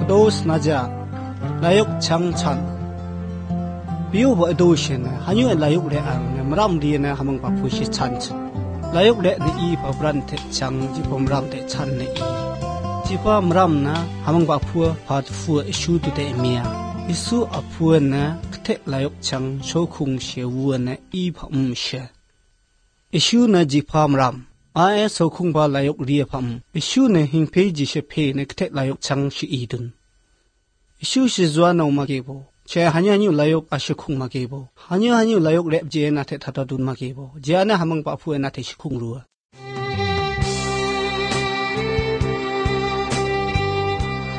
dos naja layok changchan biu bo doshin hanyu layok le ang mram di na hamang pa phushi chanch layok le ni I pa bran the chang ji pomram te chan ne I ji pa mram na hamang pa phu phat fu issue tu te mia isu aphu na the layok chang chokhung she wu na I pham she issue na ji pa mram ai sokhung ba layok ri pham issue ne hing phe ji she phe ne the layok chang shi idun issue shi zwa no ma ge bo che hanyu layok ashikhung ma ge bo hanyu layok lep je na the thata dun ma ge bo je na hamang pa phu na the shikhung ru